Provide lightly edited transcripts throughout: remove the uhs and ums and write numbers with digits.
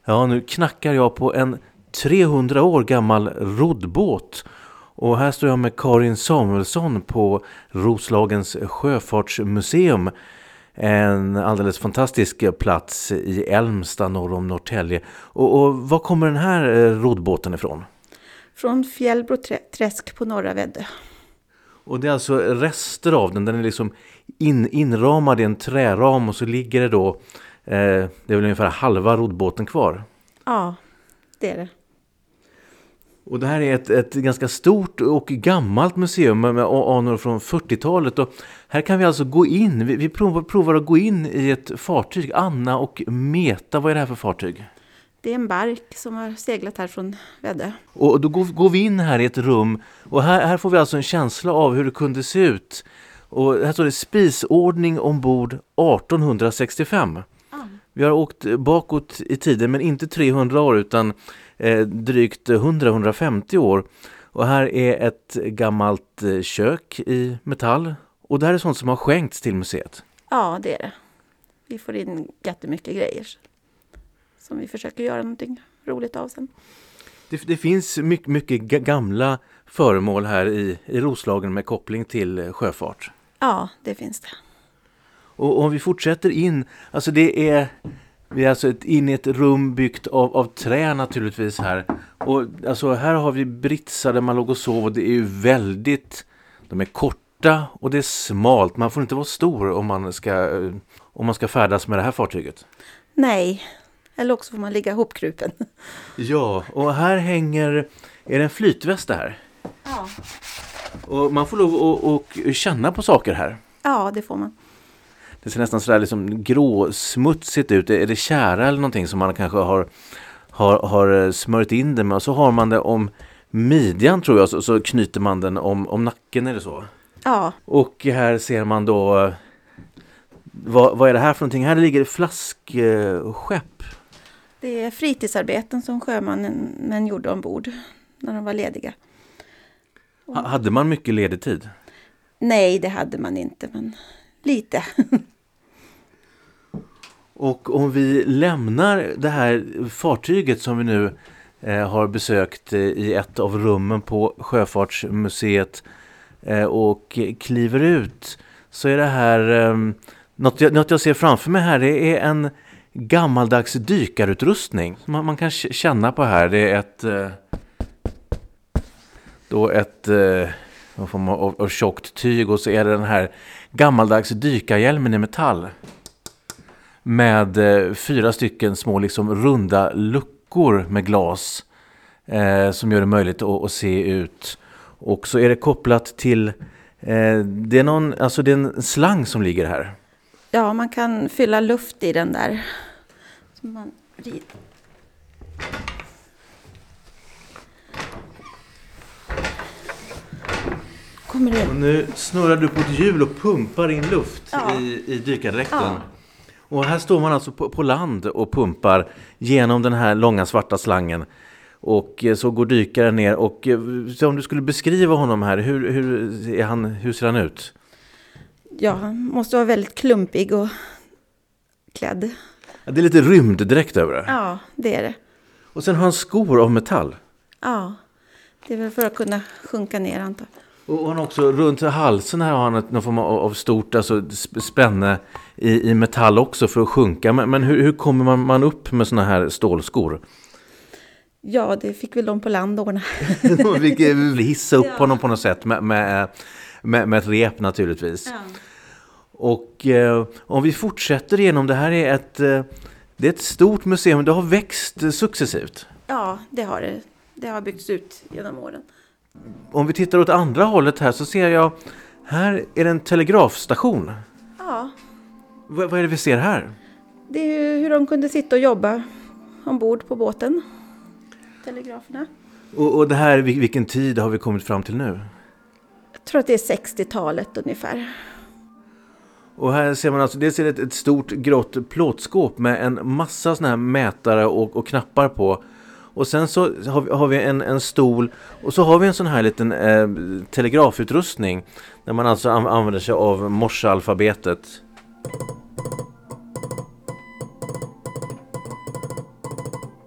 Ja, nu knackar jag på en 300 år gammal roddbåt. Och här står jag med Karin Samuelsson på Roslagens sjöfartsmuseum. En alldeles fantastisk plats i Älmstad norr om Norrtälje. Och var kommer den här roddbåten ifrån? Från Fjällbro träsk på norra Väddö. Och det är alltså rester av den. Den är liksom inramad i en träram och så ligger det då, det är väl ungefär halva roddbåten kvar. Ja, det är det. Och det här är ett ganska stort och gammalt museum med anor från 40-talet. Och här kan vi alltså gå in, vi provar att gå in i ett fartyg. Anna och Meta, vad är det här för fartyg? Det är en bark som har seglat här från Väddö. Och då går vi in här i ett rum och här får vi alltså en känsla av hur det kunde se ut. Och här står det spisordning ombord 1865. Vi har åkt bakåt i tiden men inte 300 år utan drygt 100-150 år. Och här är ett gammalt kök i metall. Och det här är sånt som har skänkts till museet. Ja, det är det. Vi får in jättemycket grejer som vi försöker göra någonting roligt av sen. Det finns mycket gamla föremål här i Roslagen med koppling till sjöfart. Ja, det finns det. Och om vi fortsätter in, alltså vi är alltså in i ett rum byggt av trä naturligtvis här. Och alltså här har vi britsar där man låg och sov och det är ju de är korta och det är smalt. Man får inte vara stor om man ska färdas med det här fartyget. Nej, eller också får man ligga ihopkrupen. Ja, och här är det en flytväst här. Ja. Och man får lov att känna på saker här. Ja, det får man. Det ser nästan sådär liksom gråsmutsigt ut. Är det kära eller någonting som man kanske har smörjt in det med? Och så har man det om midjan tror jag. Så knyter man den om nacken eller så. Ja. Och här ser man då... Vad är det här för någonting? Här ligger flaskskepp. Det är fritidsarbeten som sjömännen gjorde ombord när de var lediga. Hade man mycket ledig tid? Nej, det hade man inte, men lite. Och om vi lämnar det här fartyget som vi nu har besökt i ett av rummen på Sjöfartsmuseet och kliver ut, så är det här något jag ser framför mig här, det är en gammaldags dykarutrustning som man kan känna på här. Det är ett någon form av tjockt tyg och så är det den här gammaldags dykarhjälmen i metall med 4 stycken små liksom runda luckor med glas som gör det möjligt att se ut. Och så är det kopplat till det är en slang som ligger här. Ja, man kan fylla luft i den där. Så man kommer in. Och nu snurrar du på ett hjul och pumpar in luft i dykardräkten. Ja. Och här står man alltså på land och pumpar genom den här långa svarta slangen. Och så går dykaren ner. Och så om du skulle beskriva honom här, hur ser han ut? Ja, han måste vara väldigt klumpig och klädd. Ja, det är lite rymddräkt över det. Ja, det är det. Och sen har han skor av metall. Ja, det är väl för att kunna sjunka ner antar. Och han har också runt halsen här har han någon form av stort spänne i metall också för att sjunka. Men hur kommer man upp med såna här stålskor? Ja, det fick väl de på land ordna. De fick hissa upp honom på något sätt med ett rep naturligtvis. Ja. Och om vi fortsätter igenom, det här är ett stort museum. Det har växt successivt. Ja, det har det. Det har byggts ut genom åren. Om vi tittar åt andra hållet här så ser jag, här är det en telegrafstation. Ja. Vad är det vi ser här? Det är ju hur de kunde sitta och jobba ombord på båten. Telegraferna. Och det här, vilken tid har vi kommit fram till nu? Jag tror att det är 60-talet ungefär. Och här ser man alltså, det är ett stort grått plåtskåp med en massa såna här mätare och knappar på. Och sen så har vi en stol och så har vi en sån här liten telegrafutrustning där man alltså använder sig av morsealfabetet.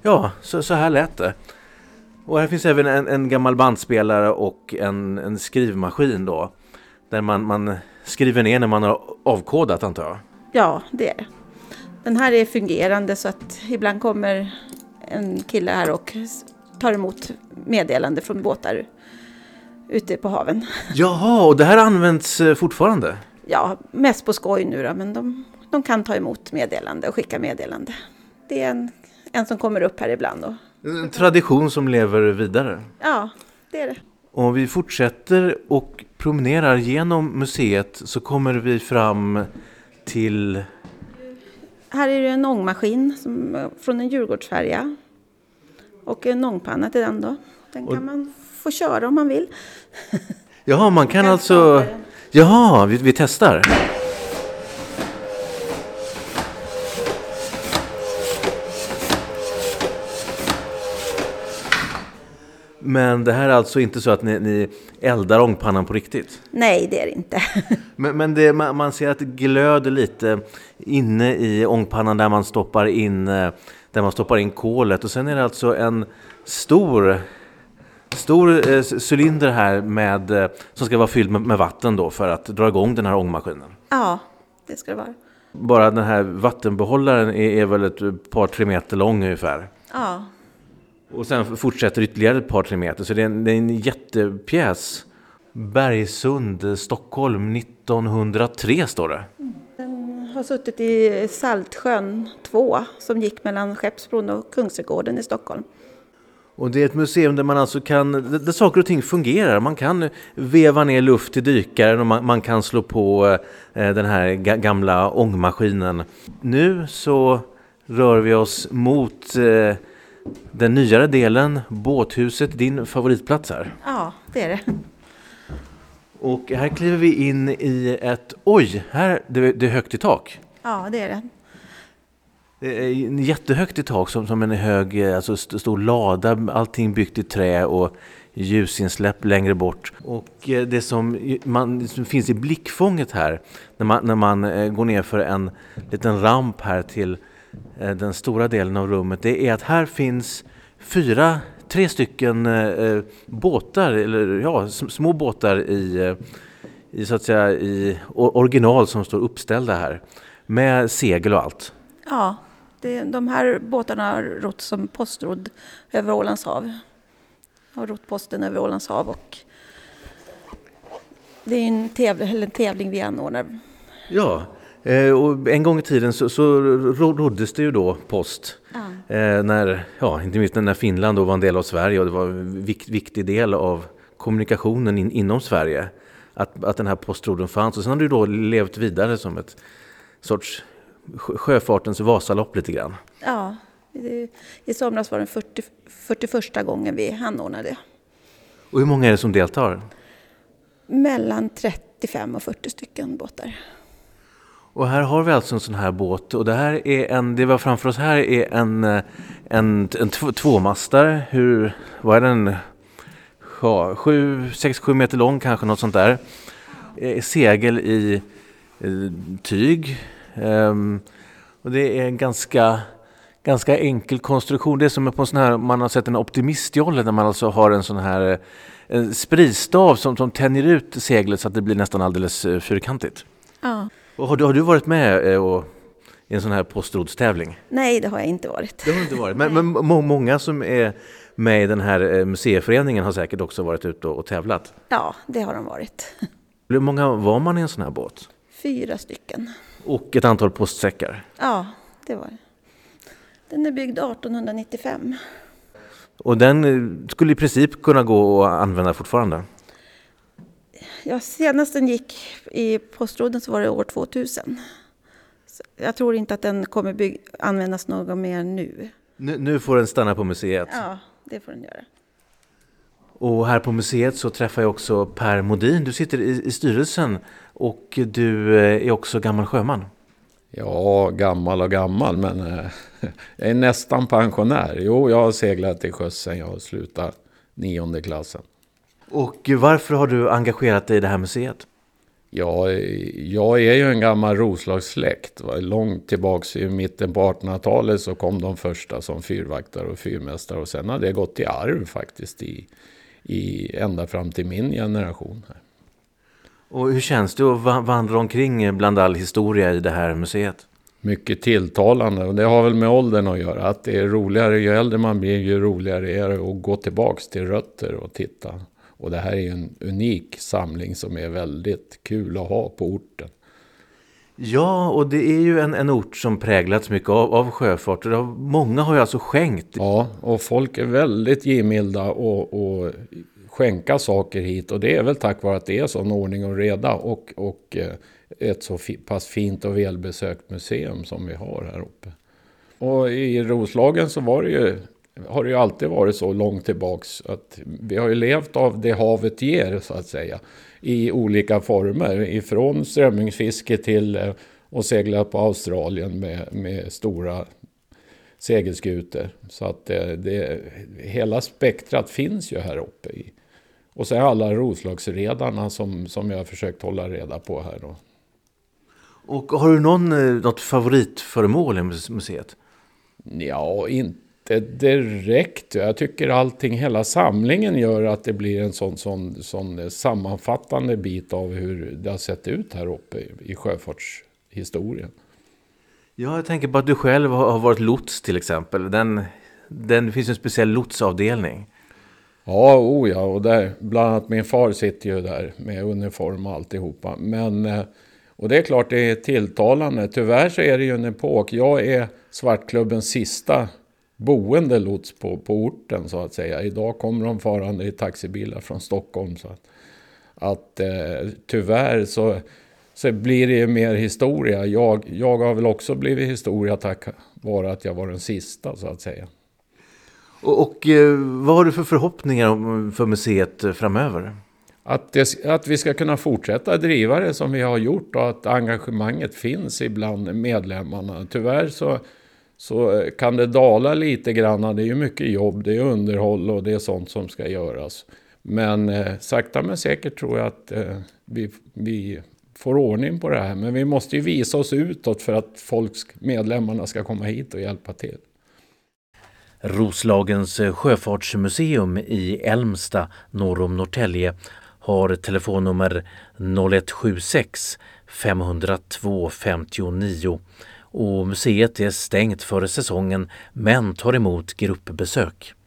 Ja, så här lät det. Och här finns även en gammal bandspelare och en skrivmaskin då. Där man skriver ner när man har avkodat, antar jag. Ja, det är det. Den här är fungerande så att ibland kommer en kille här och tar emot meddelande från båtar ute på haven. Jaha, och det här används fortfarande? Ja, mest på skoj nu då, men de kan ta emot meddelande och skicka meddelande. Det är en som kommer upp här ibland. En tradition som lever vidare. Ja, det är det. Om vi fortsätter och promenerar genom museet så kommer vi fram till... Här är det en ångmaskin från en Djurgårdsfärja. Och en ångpanna till den då. Den kan man få köra om man vill. Jaha, man kan alltså... Jaha, vi testar. Men det här är alltså inte så att ni eldar ångpannan på riktigt? Nej, det är det inte. Men man ser att det glöder lite inne i ångpannan där man stoppar in kolet. Och sen är det alltså en stor cylinder här som ska vara fylld med vatten då för att dra igång den här ångmaskinen. Ja, det ska det vara. Bara den här vattenbehållaren är väl ett par 3 meter lång ungefär. Ja. Och sen fortsätter ytterligare ett par 3 meter. Så det är en jättepjäs. Bergsund, Stockholm 1903 står det. Den har suttit i Saltsjön 2 som gick mellan Skeppsbron och Kungsträdgården i Stockholm. Och det är ett museum där man alltså där saker och ting fungerar. Man kan veva ner luft till dykaren och man kan slå på den här gamla ångmaskinen. Nu så rör vi oss mot den nyare delen, båthuset, din favoritplats här. Ja, det är det. Och här kliver vi in i det är högt i tak. Ja, det är det. Det är jättehögt i tak som en hög, alltså stor lada, allting byggt i trä och ljusinsläpp längre bort. Och det som finns i blickfånget här när man går ner för en liten ramp här till den stora delen av rummet, det är att här finns 3 stycken båtar, eller små båtar i så att säga i original som står uppställda här med segel och allt. Ja, de här båtarna har rott som postrodd över Ålands hav. Har rott posten över Ålands hav och det är en tävling vi anordnar. Ja, och en gång i tiden så roddes det ju då post. Ja. Inte minst när Finland då var en del av Sverige och det var en viktig del av kommunikationen inom Sverige att den här postrodden fanns. Och sen har det då levt vidare som ett sorts sjöfartens Vasalopp lite grann. Ja, i somras var den 41:a gången vi anordnade. Och hur många är det som deltar? Mellan 35 och 40 stycken båtar. Och här har vi alltså en sån här båt och det här är det vi har framför oss här är en tvåmastare. Vad är den? 6-7 meter lång kanske, något sånt där. Segel i tyg. Och det är en ganska enkel konstruktion. Det är som på en sån här, man har sett en optimistjolle där man alltså har en sån här spridstav som tänjer ut seglet så att det blir nästan alldeles fyrkantigt. Ja. Och har du varit med i en sån här postrodstävling? Nej, det har jag inte varit. Det har inte varit. Men många som är med i den här museiföreningen har säkert också varit ute och tävlat. Ja, det har de varit. Hur många var man i en sån här båt? 4 stycken. Och ett antal postsäckar? Ja, det var det. Den är byggd 1895. Och den skulle i princip kunna gå att använda fortfarande? Ja, senast den gick i postrodden så var det år 2000. Så jag tror inte att den kommer användas något mer nu. Nu får den stanna på museet? Ja, det får den göra. Och här på museet så träffar jag också Per Modin. Du sitter i styrelsen och du är också gammal sjöman. Ja, gammal, men jag är nästan pensionär. Jo, jag har seglat till sjöss sedan jag slutade 9:e klassen. Och varför har du engagerat dig i det här museet? Ja, jag är ju en gammal Roslagssläkt. Långt tillbaks i mitten på 1800-talet så kom de första som fyrvaktare och fyrmästare. Och sen har det gått i arv faktiskt ända fram till min generation här. Och hur känns det att vandra omkring bland all historia i det här museet? Mycket tilltalande, och det har väl med åldern att göra. Att det är roligare, ju äldre man blir, ju roligare är det att gå tillbaks till rötter och titta. Och det här är ju en unik samling som är väldigt kul att ha på orten. Ja, och det är ju en ort som präglats mycket av sjöfart. Och många har ju alltså skänkt. Ja, och folk är väldigt givmilda och skänka saker hit. Och det är väl tack vare att det är sån ordning och reda och ett så pass fint och välbesökt museum som vi har här uppe. Och i Roslagen så har det ju alltid varit så långt tillbaks att vi har ju levt av det havet ger, så att säga, i olika former. Ifrån strömmingsfiske till att segla på Australien med stora segelskuter. Så att hela spektrat finns ju här uppe i. Och så alla Roslagsredarna som jag har försökt hålla reda på här då. Och har du något favoritföremål i museet? Ja, inte direkt. Jag tycker allting, hela samlingen gör att det blir en sån sammanfattande bit av hur det har sett ut här uppe i sjöfartshistorien. Ja, jag tänker på att du själv har varit lots till exempel. Den finns en speciell lotsavdelning. Ja, och där, bland annat min far sitter ju där med uniform och alltihopa. Och det är klart det är tilltalande. Tyvärr så är det ju en epok. Jag är Svartklubbens sista boende lots på orten, så att säga. Idag kommer de farande i taxibilar från Stockholm. Så att tyvärr så blir det ju mer historia. Jag har väl också blivit historia tack vare att jag var den sista, så att säga. Och vad har du för förhoppningar för museet framöver? Att vi ska kunna fortsätta driva det som vi har gjort och att engagemanget finns ibland medlemmarna. Tyvärr så kan det dala lite grann. Det är ju mycket jobb, det är underhåll och det är sånt som ska göras. Men sakta men säkert tror jag att vi får ordning på det här. Men vi måste ju visa oss utåt för att medlemmarna ska komma hit och hjälpa till. Roslagens sjöfartsmuseum i Älmsta norr om Norrtälje har telefonnummer 0176 502 59 och museet är stängt för säsongen men tar emot gruppbesök.